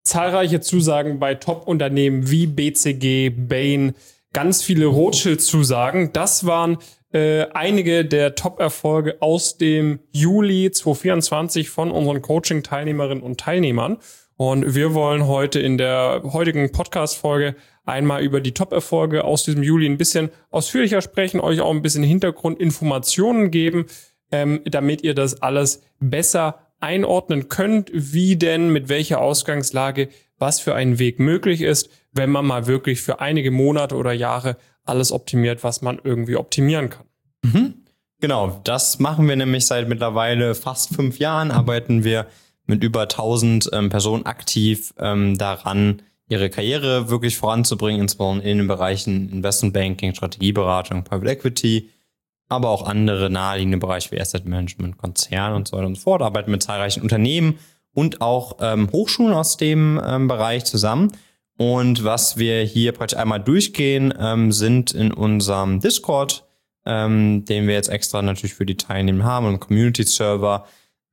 zahlreiche Zusagen bei Top-Unternehmen wie BCG, Bain, ganz viele Rothschild-Zusagen. Das waren einige der Top-Erfolge aus dem Juli 2024 von unseren Coaching-Teilnehmerinnen und Teilnehmern. Und wir wollen heute in der heutigen Podcast-Folge einmal über die Top-Erfolge aus diesem Juli ein bisschen ausführlicher sprechen, euch auch ein bisschen Hintergrundinformationen geben, damit ihr das alles besser einordnen könnt, wie denn, mit welcher Ausgangslage, was für ein Weg möglich ist, wenn man mal wirklich für einige Monate oder Jahre alles optimiert, was man irgendwie optimieren kann. Genau, das machen wir nämlich seit mittlerweile fast 5 Jahren, arbeiten wir mit über 1000 Personen aktiv daran, ihre Karriere wirklich voranzubringen, insbesondere in den Bereichen Investmentbanking, Strategieberatung, Private Equity, aber auch andere naheliegende Bereiche wie Asset Management, Konzern und so weiter und so fort, arbeiten mit zahlreichen Unternehmen und auch Hochschulen aus dem Bereich zusammen. Und was wir hier praktisch einmal durchgehen, sind in unserem Discord, den wir jetzt extra natürlich für die Teilnehmer haben, und Community-Server,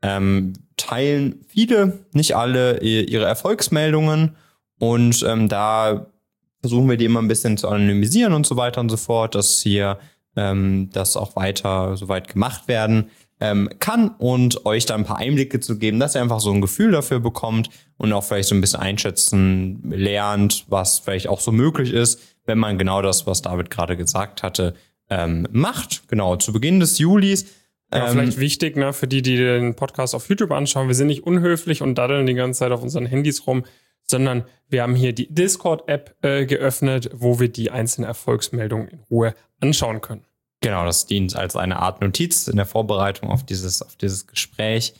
teilen viele, nicht alle, ihre Erfolgsmeldungen. Und da versuchen wir die immer ein bisschen zu anonymisieren und so weiter und so fort, dass hier das auch weiter soweit gemacht werden kann und euch da ein paar Einblicke zu geben, dass ihr einfach so ein Gefühl dafür bekommt und auch vielleicht so ein bisschen einschätzen lernt, was vielleicht auch so möglich ist, wenn man genau das, was David gerade gesagt hatte, macht. Genau, zu Beginn des Julis. Ja, vielleicht wichtig, ne, für die den Podcast auf YouTube anschauen, wir sind nicht unhöflich und daddeln die ganze Zeit auf unseren Handys rum, sondern wir haben hier die Discord-App geöffnet, wo wir die einzelnen Erfolgsmeldungen in Ruhe anschauen können. Genau, das dient als eine Art Notiz in der Vorbereitung auf dieses Gespräch.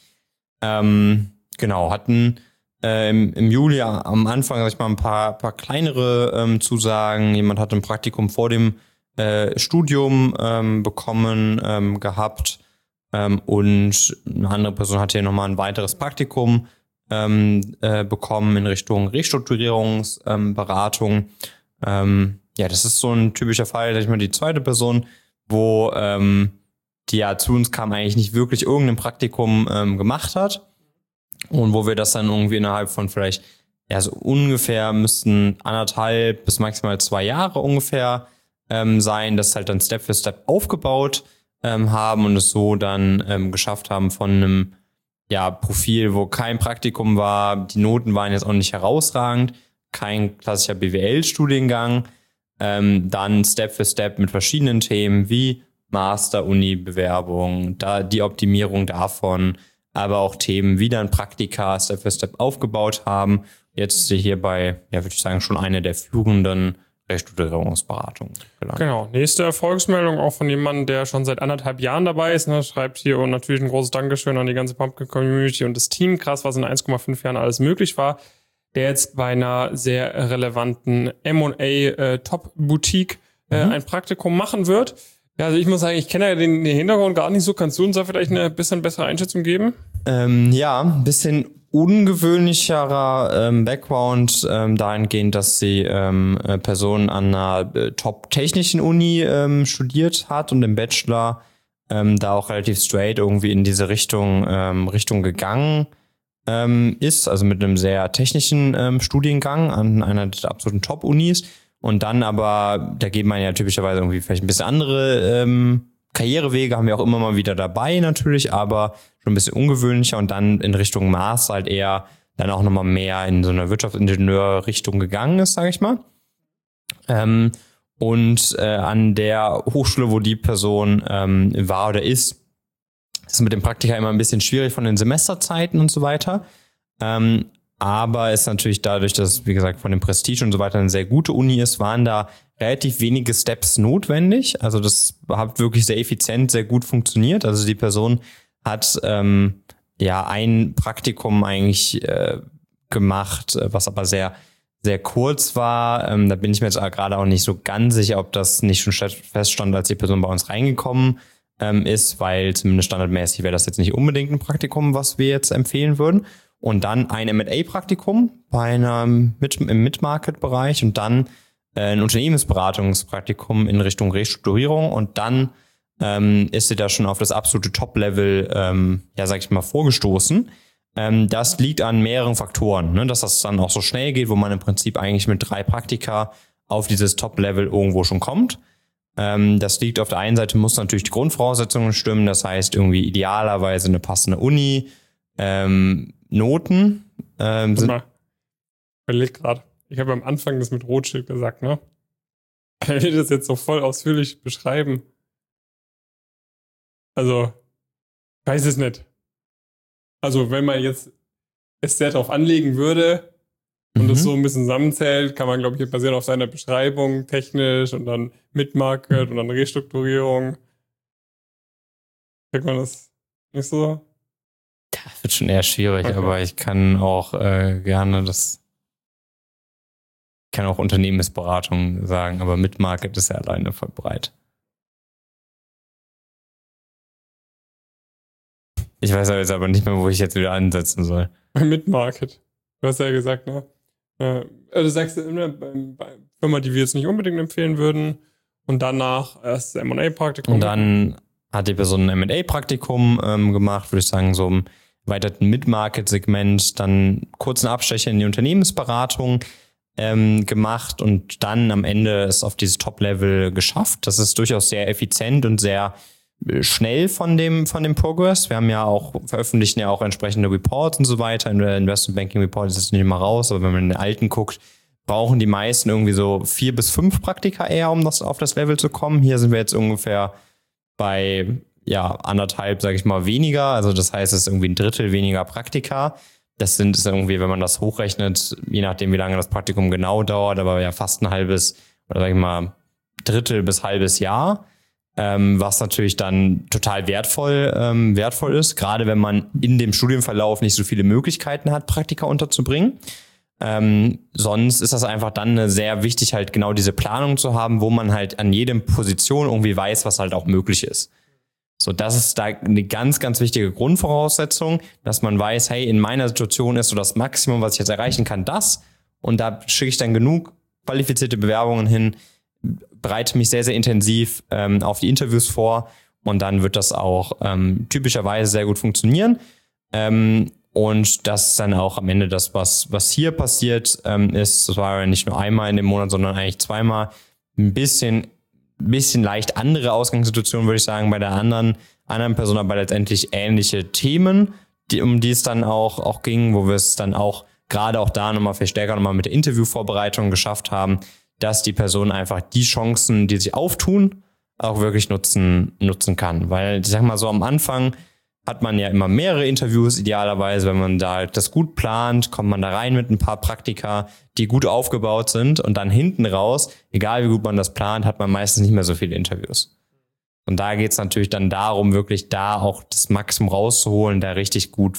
Genau, hatten im Juli am Anfang, sag ich mal, ein paar kleinere Zusagen. Jemand hat ein Praktikum vor dem Studium bekommen gehabt und eine andere Person hat hier nochmal ein weiteres Praktikum bekommen in Richtung Restrukturierungsberatung. Ja, das ist so ein typischer Fall, sag ich mal, die zweite Person, wo die ja zu uns kam, eigentlich nicht wirklich irgendein Praktikum gemacht hat und wo wir das dann irgendwie innerhalb von vielleicht, ja, so ungefähr müssten 1,5 bis maximal 2 Jahre ungefähr sein, das halt dann Step für Step aufgebaut haben und es so dann geschafft haben von einem Profil, wo kein Praktikum war, die Noten waren jetzt auch nicht herausragend, kein klassischer BWL-Studiengang, dann Step für Step mit verschiedenen Themen wie Master-Uni-Bewerbung, da die Optimierung davon, aber auch Themen wie dann Praktika Step für Step aufgebaut haben. Jetzt hierbei, ja, würde ich sagen, schon eine der führenden Restrukturierungsberatungen gelangt. Genau, nächste Erfolgsmeldung auch von jemandem, der schon seit 1,5 Jahren dabei ist. Ne? Schreibt hier und natürlich ein großes Dankeschön an die ganze Pumpkin-Community und das Team. Krass, was in 1,5 Jahren alles möglich war. Der jetzt bei einer sehr relevanten M&A-Top-Boutique ein Praktikum machen wird. Ja, also ich muss sagen, ich kenne ja den Hintergrund gar nicht so. Kannst du uns da vielleicht eine bisschen bessere Einschätzung geben? Ja, ein bisschen ungewöhnlicherer Background dahingehend, dass die Person an einer top-technischen Uni studiert hat und im Bachelor da auch relativ straight irgendwie in diese Richtung gegangen ist, also mit einem sehr technischen Studiengang an einer der absoluten Top-Unis und dann aber, da geht man ja typischerweise irgendwie vielleicht ein bisschen andere Karrierewege, haben wir auch immer mal wieder dabei natürlich, aber schon ein bisschen ungewöhnlicher und dann in Richtung Master halt eher dann auch nochmal mehr in so eine Wirtschaftsingenieur-Richtung gegangen ist, sage ich mal. Und an der Hochschule, wo die Person war oder ist mit dem Praktika immer ein bisschen schwierig von den Semesterzeiten und so weiter. Aber ist natürlich dadurch, dass, wie gesagt, von dem Prestige und so weiter eine sehr gute Uni ist, waren da relativ wenige Steps notwendig. Also das hat wirklich sehr effizient, sehr gut funktioniert. Also die Person hat ein Praktikum eigentlich gemacht, was aber sehr, sehr kurz war. Da bin ich mir jetzt gerade auch nicht so ganz sicher, ob das nicht schon feststand, als die Person bei uns reingekommen ist, weil zumindest standardmäßig wäre das jetzt nicht unbedingt ein Praktikum, was wir jetzt empfehlen würden. Und dann ein M&A-Praktikum im Mid-Market-Bereich und dann ein Unternehmensberatungspraktikum in Richtung Restrukturierung und dann ist sie da schon auf das absolute Top-Level, sag ich mal, vorgestoßen. Das liegt an mehreren Faktoren, ne? Dass das dann auch so schnell geht, wo man im Prinzip eigentlich mit 3 Praktika auf dieses Top-Level irgendwo schon kommt. Das liegt auf der einen Seite, muss natürlich die Grundvoraussetzungen stimmen, das heißt irgendwie idealerweise eine passende Uni, Noten. Ich überleg gerade, ich habe am Anfang das mit Rothschild gesagt, ne? Kann ich das jetzt so voll ausführlich beschreiben? Also, ich weiß es nicht. Also, wenn man jetzt es sehr darauf anlegen würde und das so ein bisschen zusammenzählt, kann man, glaube ich, basieren auf seiner Beschreibung, technisch und dann Mid-Market und dann Restrukturierung. Kriegt man das nicht so? Das wird schon eher schwierig, Okay. aber ich kann auch gerne ich kann auch Unternehmensberatung sagen, aber Mid-Market ist ja alleine voll breit. Ich weiß jetzt aber nicht mehr, wo ich jetzt wieder ansetzen soll. Mid-Market. Du hast ja gesagt, ne? Du sagst immer bei Firma, die wir jetzt nicht unbedingt empfehlen würden. Und danach erst das M&A-Praktikum. Und dann hat die Person ein M&A-Praktikum gemacht, würde ich sagen, so im erweiterten Mid-Market-Segment, dann kurzen Abstecher in die Unternehmensberatung gemacht und dann am Ende es auf dieses Top-Level geschafft. Das ist durchaus sehr effizient und sehr schnell von dem Progress. Wir haben ja auch, veröffentlichen ja auch entsprechende Reports und so weiter. In der Investment Banking Report ist jetzt nicht mal raus, aber wenn man in den alten guckt, brauchen die meisten irgendwie so 4 bis 5 Praktika eher, um auf das Level zu kommen. Hier sind wir jetzt ungefähr bei, 1,5, sage ich mal, weniger. Also das heißt, es ist irgendwie 1/3 weniger Praktika. Das ist irgendwie, wenn man das hochrechnet, je nachdem, wie lange das Praktikum genau dauert, aber ja fast ein halbes, oder sag ich mal, 1/3 bis halbes Jahr. Was natürlich dann total wertvoll ist, gerade wenn man in dem Studienverlauf nicht so viele Möglichkeiten hat, Praktika unterzubringen. Sonst ist das einfach dann sehr wichtig, halt genau diese Planung zu haben, wo man halt an jedem Position irgendwie weiß, was halt auch möglich ist. So, das ist da eine ganz, ganz wichtige Grundvoraussetzung, dass man weiß, hey, in meiner Situation ist so das Maximum, was ich jetzt erreichen kann, das. Und da schicke ich dann genug qualifizierte Bewerbungen hin, bereite mich sehr, sehr intensiv auf die Interviews vor und dann wird das auch typischerweise sehr gut funktionieren. Und das ist dann auch am Ende das, was hier passiert ist. Das war ja nicht nur einmal in dem Monat, sondern eigentlich zweimal. Ein bisschen leicht andere Ausgangssituation, würde ich sagen, bei der anderen Person, aber letztendlich ähnliche Themen, um die es dann auch ging, wo wir es dann auch gerade auch da nochmal viel stärker nochmal mit der Interviewvorbereitung geschafft haben, dass die Person einfach die Chancen, die sich auftun, auch wirklich nutzen kann. Weil, ich sag mal so, am Anfang hat man ja immer mehrere Interviews, idealerweise, wenn man da halt das gut plant, kommt man da rein mit ein paar Praktika, die gut aufgebaut sind und dann hinten raus, egal wie gut man das plant, hat man meistens nicht mehr so viele Interviews. Und da geht's natürlich dann darum, wirklich da auch das Maximum rauszuholen, da richtig gut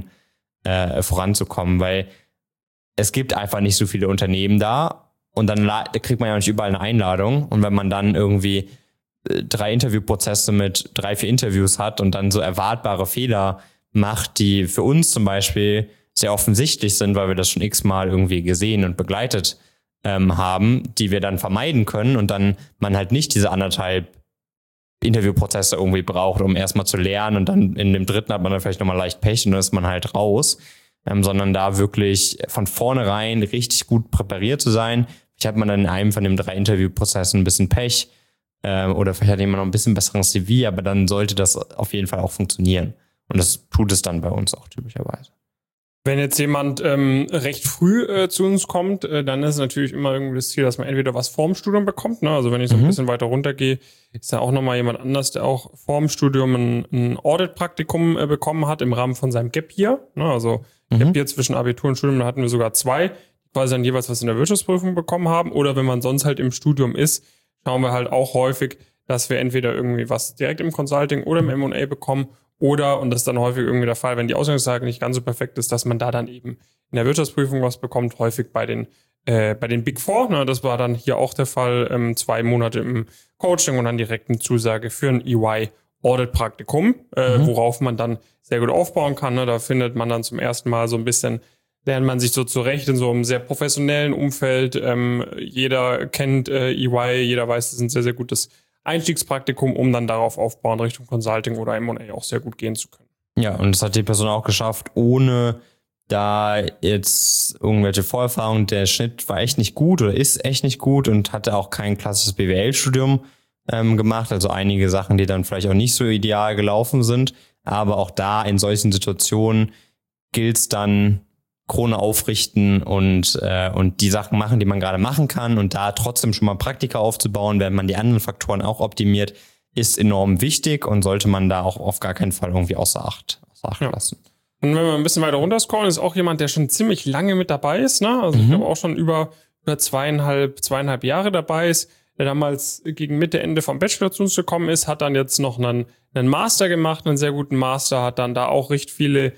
voranzukommen, weil es gibt einfach nicht so viele Unternehmen da und dann kriegt man ja nicht überall eine Einladung und wenn man dann irgendwie 3 Interviewprozesse mit 3, 4 Interviews hat und dann so erwartbare Fehler macht, die für uns zum Beispiel sehr offensichtlich sind, weil wir das schon x-mal irgendwie gesehen und begleitet haben, die wir dann vermeiden können und dann man halt nicht diese 1,5 Interviewprozesse irgendwie braucht, um erstmal zu lernen und dann in dem 3. hat man dann vielleicht nochmal leicht Pech und dann ist man halt raus, sondern da wirklich von vornherein richtig gut präpariert zu sein. Vielleicht hat man dann in einem von den 3 Interviewprozessen ein bisschen Pech, oder vielleicht hat jemand noch ein bisschen besseres CV, aber dann sollte das auf jeden Fall auch funktionieren. Und das tut es dann bei uns auch typischerweise. Wenn jetzt jemand recht früh zu uns kommt, dann ist natürlich immer irgendwie das Ziel, dass man entweder was vorm Studium bekommt. Ne? Also wenn ich so ein bisschen weiter runtergehe, ist da auch nochmal jemand anders, der auch vorm Studium ein Audit-Praktikum bekommen hat im Rahmen von seinem Gap Year. Ne? Also Gap Year zwischen Abitur und Studium, da hatten wir sogar 2, quasi dann jeweils was in der Wirtschaftsprüfung bekommen haben. Oder wenn man sonst halt im Studium ist, schauen wir halt auch häufig, dass wir entweder irgendwie was direkt im Consulting oder im M&A bekommen oder, und das ist dann häufig irgendwie der Fall, wenn die Ausgangslage nicht ganz so perfekt ist, dass man da dann eben in der Wirtschaftsprüfung was bekommt, häufig bei den Big Four. Ne? Das war dann hier auch der Fall, 2 Monate im Coaching und dann direkt eine Zusage für ein EY-Audit-Praktikum, worauf man dann sehr gut aufbauen kann. Ne? Da findet man dann zum ersten Mal so ein bisschen, lernt man sich so zurecht in so einem sehr professionellen Umfeld. Jeder kennt EY, jeder weiß, das ist ein sehr, sehr gutes Einstiegspraktikum, um dann darauf aufbauen, Richtung Consulting oder M&A auch sehr gut gehen zu können. Ja, und das hat die Person auch geschafft, ohne da jetzt irgendwelche Vorerfahrungen. Der Schnitt war echt nicht gut oder ist echt nicht gut und hatte auch kein klassisches BWL-Studium gemacht. Also einige Sachen, die dann vielleicht auch nicht so ideal gelaufen sind. Aber auch da in solchen Situationen gilt es dann, Krone aufrichten und die Sachen machen, die man gerade machen kann und da trotzdem schon mal Praktika aufzubauen, wenn man die anderen Faktoren auch optimiert, ist enorm wichtig und sollte man da auch auf gar keinen Fall irgendwie außer Acht lassen. Und wenn wir ein bisschen weiter runterscrollen, ist auch jemand, der schon ziemlich lange mit dabei ist, ne? Also ich glaube auch schon über zweieinhalb Jahre dabei ist, der damals gegen Mitte, Ende vom Bachelor zu uns gekommen ist, hat dann jetzt noch einen Master gemacht, einen sehr guten Master, hat dann da auch recht viele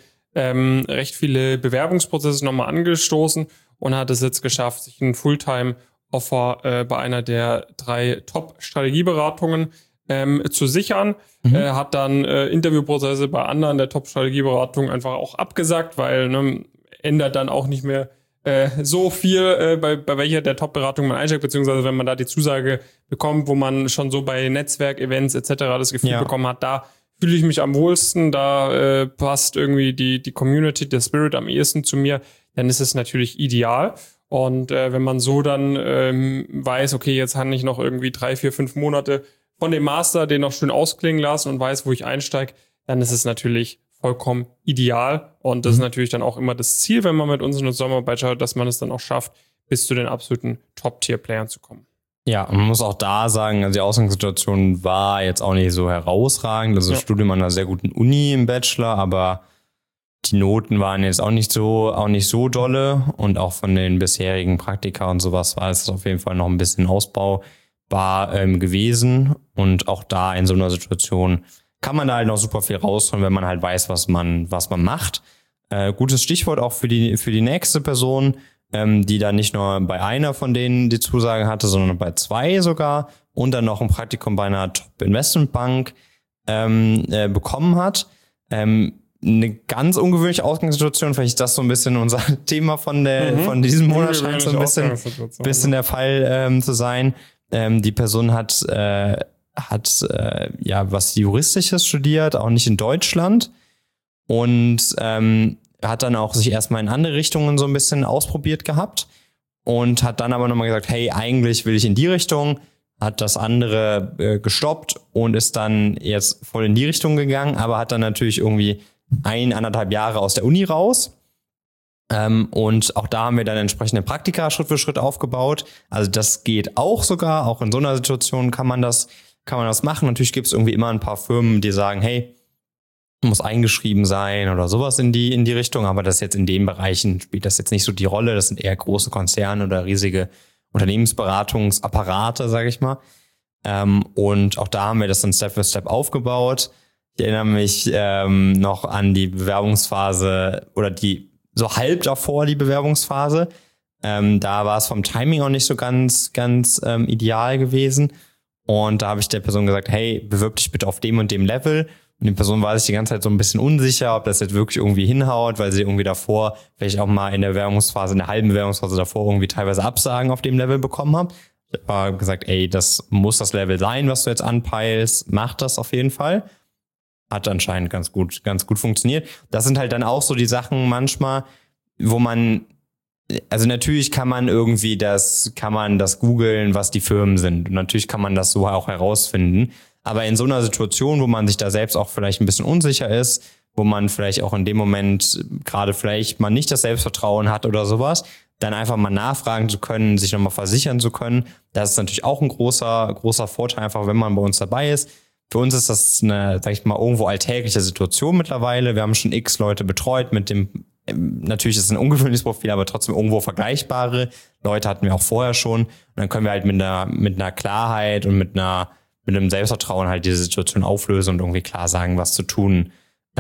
Bewerbungsprozesse nochmal angestoßen und hat es jetzt geschafft, sich ein Fulltime-Offer bei einer der 3 Top-Strategieberatungen zu sichern. Hat dann Interviewprozesse bei anderen der Top-Strategieberatungen einfach auch abgesagt, weil ändert dann auch nicht mehr so viel, bei welcher der Top-Beratung man einsteigt, beziehungsweise wenn man da die Zusage bekommt, wo man schon so bei Netzwerk-Events etc. das Gefühl bekommen hat, da fühle ich mich am wohlsten, da passt irgendwie die Community, der Spirit am ehesten zu mir, dann ist es natürlich ideal. Und wenn man so dann weiß, okay, jetzt habe ich noch irgendwie 3, 4, 5 Monate von dem Master den noch schön ausklingen lassen und weiß, wo ich einsteige, dann ist es natürlich vollkommen ideal. Und das ist natürlich dann auch immer das Ziel, wenn man mit uns in der Zusammenarbeit schaut, dass man es dann auch schafft, bis zu den absoluten Top-Tier-Playern zu kommen. Ja, und man muss auch da sagen, also die Ausgangssituation war jetzt auch nicht so herausragend. Also Studium an einer sehr guten Uni im Bachelor, aber die Noten waren jetzt auch nicht so dolle. Und auch von den bisherigen Praktika und sowas war es auf jeden Fall noch ein bisschen ausbaubar gewesen. Und auch da in so einer Situation kann man da halt noch super viel rausholen, wenn man halt weiß, was man macht. Gutes Stichwort auch für die nächste Person, die dann nicht nur bei einer von denen die Zusage hatte, sondern bei 2 sogar und dann noch ein Praktikum bei einer Top-Investmentbank bekommen hat. Eine ganz ungewöhnliche Ausgangssituation, vielleicht ist das so ein bisschen unser Thema von diesem Monat, scheint so ein bisschen der Fall zu sein. Die Person hat was Juristisches studiert, auch nicht in Deutschland und hat dann auch sich erstmal in andere Richtungen so ein bisschen ausprobiert gehabt und hat dann aber nochmal gesagt, hey, eigentlich will ich in die Richtung, hat das andere gestoppt und ist dann jetzt voll in die Richtung gegangen, aber hat dann natürlich irgendwie 1,5 Jahre aus der Uni raus. Und auch da haben wir dann entsprechende Praktika Schritt für Schritt aufgebaut. Also das geht auch sogar, auch in so einer Situation kann man das machen. Natürlich gibt es irgendwie immer ein paar Firmen, die sagen, hey, muss eingeschrieben sein oder sowas in die Richtung, aber das jetzt in den Bereichen spielt das jetzt nicht so die Rolle. Das sind eher große Konzerne oder riesige Unternehmensberatungsapparate, sage ich mal. Und auch da haben wir das dann Step für Step aufgebaut. Ich erinnere mich noch an die Bewerbungsphase oder so halb davor die Bewerbungsphase. Da war es vom Timing auch nicht so ganz ideal gewesen. Und da habe ich der Person gesagt, hey, bewirb dich bitte auf dem und dem Level. Und die Person war sich die ganze Zeit so ein bisschen unsicher, ob das jetzt wirklich irgendwie hinhaut, weil sie irgendwie davor, vielleicht auch mal in der halben Bewerbungsphase davor irgendwie teilweise Absagen auf dem Level bekommen hat. Ich habe gesagt, ey, das muss das Level sein, was du jetzt anpeilst. Mach das auf jeden Fall. Hat anscheinend ganz gut funktioniert. Das sind halt dann auch so die Sachen manchmal, wo man, also natürlich kann man das googeln, was die Firmen sind. Und natürlich kann man das so auch herausfinden. Aber in so einer Situation, wo man sich da selbst auch vielleicht ein bisschen unsicher ist, wo man vielleicht auch in dem Moment gerade vielleicht mal nicht das Selbstvertrauen hat oder sowas, dann einfach mal nachfragen zu können, sich nochmal versichern zu können. Das ist natürlich auch ein großer Vorteil, einfach wenn man bei uns dabei ist. Für uns ist das eine, sag ich mal, irgendwo alltägliche Situation mittlerweile. Wir haben schon x Leute betreut mit dem, natürlich ist es ein ungewöhnliches Profil, aber trotzdem irgendwo vergleichbare Leute hatten wir auch vorher schon. Und dann können wir halt mit einer Klarheit und mit einem Selbstvertrauen halt diese Situation auflösen und irgendwie klar sagen, was zu tun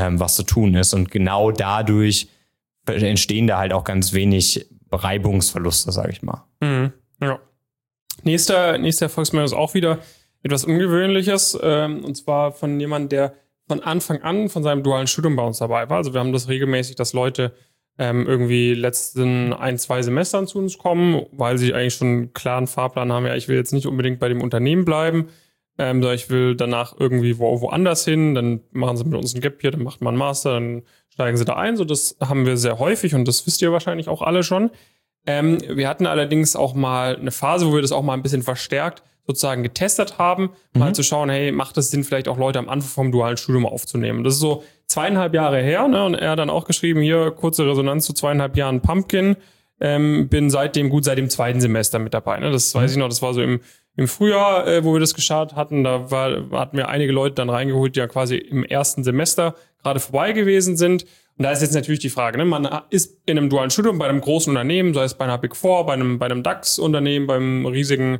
ist. Und genau dadurch entstehen da halt auch ganz wenig Reibungsverluste, sage ich mal. Mhm, ja. Nächster Erfolgsmeldung ist auch wieder etwas Ungewöhnliches, und zwar von jemandem, der von Anfang an von seinem dualen Studium bei uns dabei war. Also wir haben das regelmäßig, dass Leute irgendwie letzten 1-2 Semestern zu uns kommen, weil sie eigentlich schon einen klaren Fahrplan haben, ja, ich will jetzt nicht unbedingt bei dem Unternehmen bleiben, Ich will danach irgendwie woanders hin, dann machen sie mit uns ein Gap Year, dann macht man einen Master, dann steigen sie da ein. So, das haben wir sehr häufig und das wisst ihr wahrscheinlich auch alle schon. Wir hatten allerdings auch mal eine Phase, wo wir das auch mal ein bisschen verstärkt sozusagen getestet haben, mal zu schauen, hey, macht es Sinn, vielleicht auch Leute am Anfang vom dualen Studium aufzunehmen. Das ist so 2,5 Jahre her, ne? Und er hat dann auch geschrieben, hier, kurze Resonanz zu 2,5 Jahren Pumpkin. Bin seit dem 2. Semester mit dabei. Ne? Das weiß ich noch, das war so im Frühjahr, wo wir das gestartet hatten. Hatten wir einige Leute dann reingeholt, die ja quasi im 1. Semester gerade vorbei gewesen sind. Und da ist jetzt natürlich die Frage, ne? Man ist in einem dualen Studium bei einem großen Unternehmen, sei es bei einer Big Four, bei einem DAX-Unternehmen, beim riesigen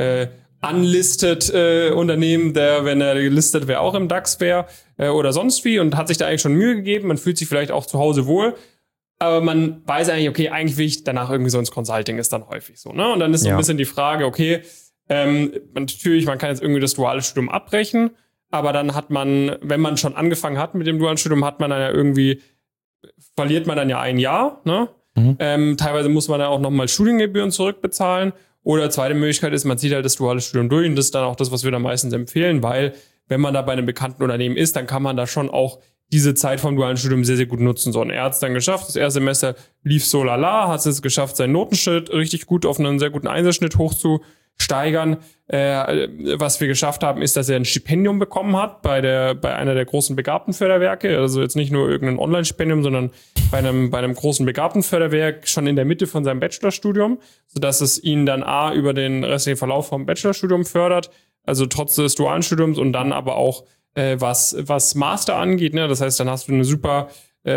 unlisted Unternehmen, wenn er gelistet wäre, auch im DAX wäre oder sonst wie und hat sich da eigentlich schon Mühe gegeben. Man fühlt sich vielleicht auch zu Hause wohl. Aber man weiß eigentlich, okay, eigentlich will ich danach irgendwie so ins Consulting, ist dann häufig so, ne? Und dann ist so ein bisschen die Frage, okay, natürlich, man kann jetzt irgendwie das duale Studium abbrechen, aber dann hat man, wenn man schon angefangen hat mit dem dualen Studium, hat man dann ja irgendwie, verliert man dann ja ein Jahr, ne? Teilweise muss man dann auch nochmal Studiengebühren zurückbezahlen. Oder zweite Möglichkeit ist, man zieht halt das duale Studium durch und das ist dann auch das, was wir da meistens empfehlen, weil wenn man da bei einem bekannten Unternehmen ist, dann kann man da schon auch diese Zeit vom dualen Studium sehr, sehr gut nutzen. So, und er hat es dann geschafft. Das erste Semester lief so lala, hat es geschafft, seinen Notenschnitt richtig gut auf einen sehr guten Einserschnitt hochzusteigern. Was wir geschafft haben, ist, dass er ein Stipendium bekommen hat bei einer der großen Begabtenförderwerke. Also jetzt nicht nur irgendein Online-Stipendium, sondern bei einem großen Begabtenförderwerk schon in der Mitte von seinem Bachelorstudium, sodass es ihn dann über den restlichen Verlauf vom Bachelorstudium fördert, also trotz des dualen Studiums und dann aber auch was Master angeht, ne? Das heißt, dann hast du eine super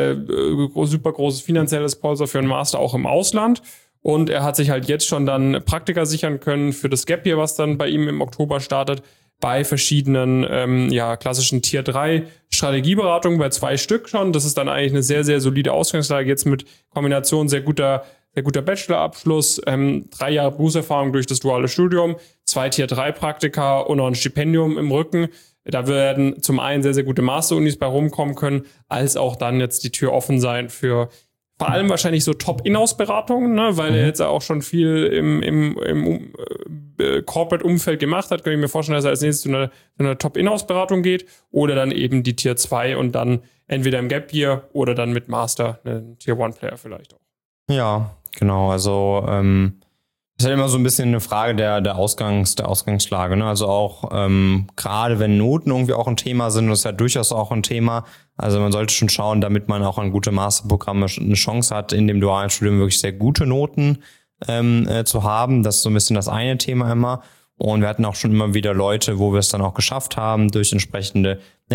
großes finanzielles Polster für einen Master auch im Ausland. Und er hat sich halt jetzt schon dann Praktika sichern können für das Gap Year, was dann bei ihm im Oktober startet, bei verschiedenen klassischen Tier 3 Strategieberatungen, bei 2 Stück schon. Das ist dann eigentlich eine sehr, sehr solide Ausgangslage, jetzt mit Kombination sehr guter Bachelorabschluss, 3 Jahre Berufserfahrung durch das duale Studium, 2 Tier 3 Praktika und noch ein Stipendium im Rücken. Da werden zum einen sehr, sehr gute Master-Unis bei rumkommen können, als auch dann jetzt die Tür offen sein für vor allem wahrscheinlich so Top-Inhouse-Beratungen, ne, weil er jetzt auch schon viel im Corporate-Umfeld gemacht hat. Kann ich mir vorstellen, dass er als nächstes zu einer Top-Inhouse-Beratung geht oder dann eben die Tier 2 und dann entweder im Gap Year oder dann mit Master, einen Tier 1-Player vielleicht auch. Ja, genau. Also ist halt immer so ein bisschen eine Frage der Ausgangslage, ne? Also auch gerade wenn Noten irgendwie auch ein Thema sind, das ist ja durchaus auch ein Thema. Also man sollte schon schauen, damit man auch an gute Masterprogramme eine Chance hat, in dem dualen Studium wirklich sehr gute Noten zu haben. Das ist so ein bisschen das eine Thema immer. Und wir hatten auch schon immer wieder Leute, wo wir es dann auch geschafft haben, durch entsprechende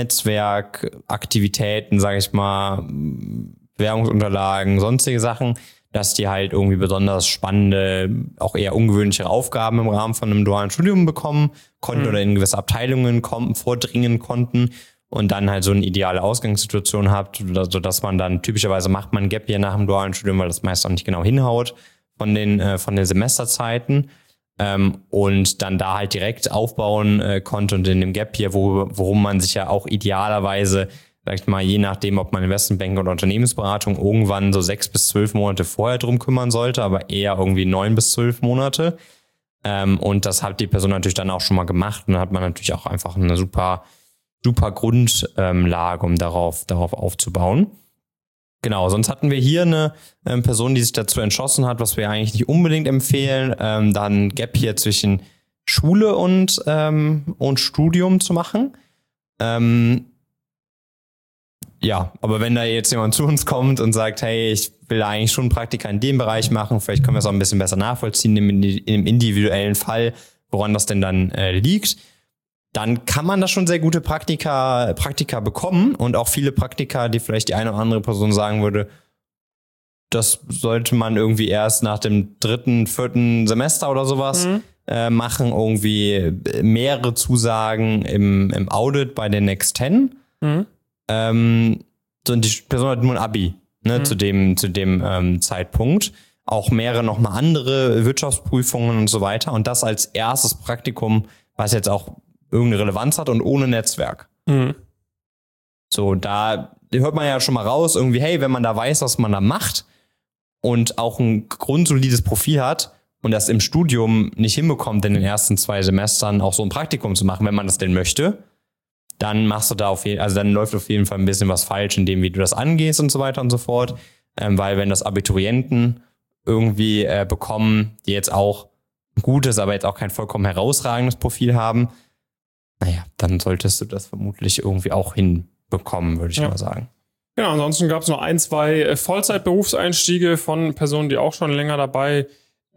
Netzwerkaktivitäten, sage ich mal, Bewerbungsunterlagen, sonstige Sachen, dass die halt irgendwie besonders spannende, auch eher ungewöhnlichere Aufgaben im Rahmen von einem dualen Studium bekommen konnten oder in gewisse Abteilungen vordringen konnten und dann halt so eine ideale Ausgangssituation habt, sodass man dann typischerweise macht man Gap Year nach dem dualen Studium, weil das meist auch nicht genau hinhaut von den Semesterzeiten und dann da halt direkt aufbauen konnte und in dem Gap Year, worum man sich ja auch idealerweise vielleicht mal je nachdem, ob man Investmentbank oder Unternehmensberatung irgendwann so 6 bis 12 Monate vorher drum kümmern sollte, aber eher irgendwie 9 bis 12 Monate. Und das hat die Person natürlich dann auch schon mal gemacht und dann hat man natürlich auch einfach eine super Grundlage, um darauf aufzubauen. Genau, sonst hatten wir hier eine Person, die sich dazu entschlossen hat, was wir eigentlich nicht unbedingt empfehlen, dann Gap Year zwischen Schule und Studium zu machen. Ja, aber wenn da jetzt jemand zu uns kommt und sagt, hey, ich will eigentlich schon Praktika in dem Bereich machen, vielleicht können wir es auch ein bisschen besser nachvollziehen im individuellen Fall, woran das denn dann liegt, dann kann man da schon sehr gute Praktika bekommen und auch viele Praktika, die vielleicht die eine oder andere Person sagen würde, das sollte man irgendwie erst nach dem 3., 4. Semester oder sowas machen, irgendwie mehrere Zusagen im Audit bei den Next 10. Und die Person hat nur ein Abi, ne, zu dem Zeitpunkt. Auch mehrere nochmal andere Wirtschaftsprüfungen und so weiter. Und das als erstes Praktikum, was jetzt auch irgendeine Relevanz hat und ohne Netzwerk. So, da hört man ja schon mal raus, irgendwie, hey, wenn man da weiß, was man da macht und auch ein grundsolides Profil hat und das im Studium nicht hinbekommt, in den ersten 2 Semestern auch so ein Praktikum zu machen, wenn man das denn möchte, dann machst du da dann läuft auf jeden Fall ein bisschen was falsch in dem, wie du das angehst und so weiter und so fort. Weil wenn das Abiturienten irgendwie bekommen, die jetzt auch ein gutes, aber jetzt auch kein vollkommen herausragendes Profil haben, naja, dann solltest du das vermutlich irgendwie auch hinbekommen, würde ich mal sagen. Ja, ansonsten gab es noch 1, 2 Vollzeit-Berufseinstiege von Personen, die auch schon länger dabei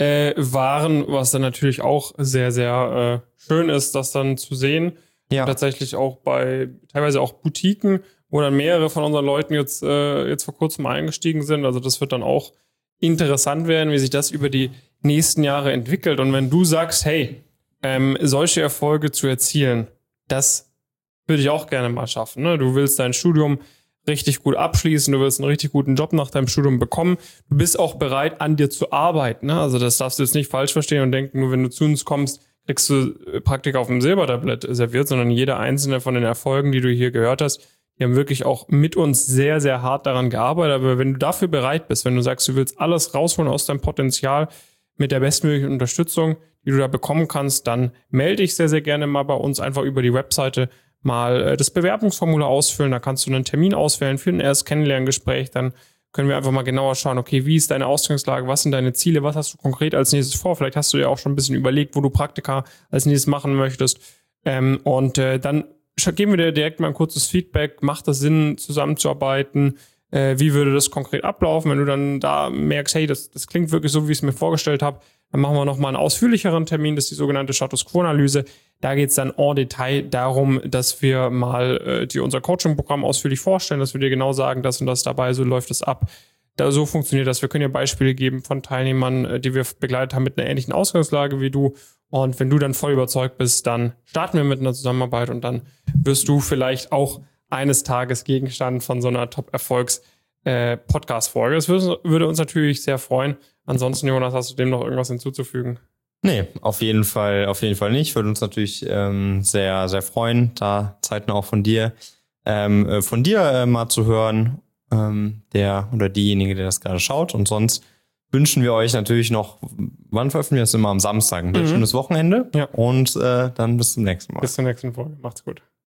waren, was dann natürlich auch sehr, sehr schön ist, das dann zu sehen. Ja. Tatsächlich auch bei teilweise auch Boutiquen, wo dann mehrere von unseren Leuten jetzt vor kurzem eingestiegen sind. Also das wird dann auch interessant werden, wie sich das über die nächsten Jahre entwickelt. Und wenn du sagst, hey, solche Erfolge zu erzielen, das würde ich auch gerne mal schaffen. Ne? Du willst dein Studium richtig gut abschließen, du willst einen richtig guten Job nach deinem Studium bekommen, du bist auch bereit, an dir zu arbeiten. Ne? Also das darfst du jetzt nicht falsch verstehen und denken, nur wenn du zu uns kommst, kriegst du Praktika auf dem Silbertablett serviert, sondern jeder einzelne von den Erfolgen, die du hier gehört hast, die haben wirklich auch mit uns sehr, sehr hart daran gearbeitet. Aber wenn du dafür bereit bist, wenn du sagst, du willst alles rausholen aus deinem Potenzial mit der bestmöglichen Unterstützung, die du da bekommen kannst, dann melde dich sehr, sehr gerne mal bei uns, einfach über die Webseite mal das Bewerbungsformular ausfüllen. Da kannst du einen Termin auswählen für ein erstes Kennenlerngespräch. Dann können wir einfach mal genauer schauen, okay, wie ist deine Ausgangslage, was sind deine Ziele, was hast du konkret als nächstes vor? Vielleicht hast du dir auch schon ein bisschen überlegt, wo du Praktika als nächstes machen möchtest. Dann geben wir dir direkt mal ein kurzes Feedback. Macht das Sinn, zusammenzuarbeiten? Wie würde das konkret ablaufen? Wenn du dann da merkst, hey, das klingt wirklich so, wie ich es mir vorgestellt habe, dann machen wir nochmal einen ausführlicheren Termin. Das ist die sogenannte Status Quo-Analyse. Da geht es dann en Detail darum, dass wir mal dir unser Coaching-Programm ausführlich vorstellen, dass wir dir genau sagen, das und das dabei, so läuft es ab. So funktioniert das. Wir können dir Beispiele geben von Teilnehmern, die wir begleitet haben mit einer ähnlichen Ausgangslage wie du. Und wenn du dann voll überzeugt bist, dann starten wir mit einer Zusammenarbeit und dann wirst du vielleicht auch eines Tages Gegenstand von so einer Top-Erfolgs-Podcast-Folge. Das würde uns natürlich sehr freuen. Ansonsten, Jonas, hast du dem noch irgendwas hinzuzufügen? Nee, auf jeden Fall nicht. Würde uns natürlich sehr, sehr freuen, da zeitnah auch von dir mal zu hören, der oder diejenige, der das gerade schaut. Und sonst wünschen wir euch natürlich noch, wann veröffentlichen wir das immer? Am Samstag, ein schönes Wochenende. Ja. Und dann bis zum nächsten Mal. Bis zur nächsten Folge. Macht's gut.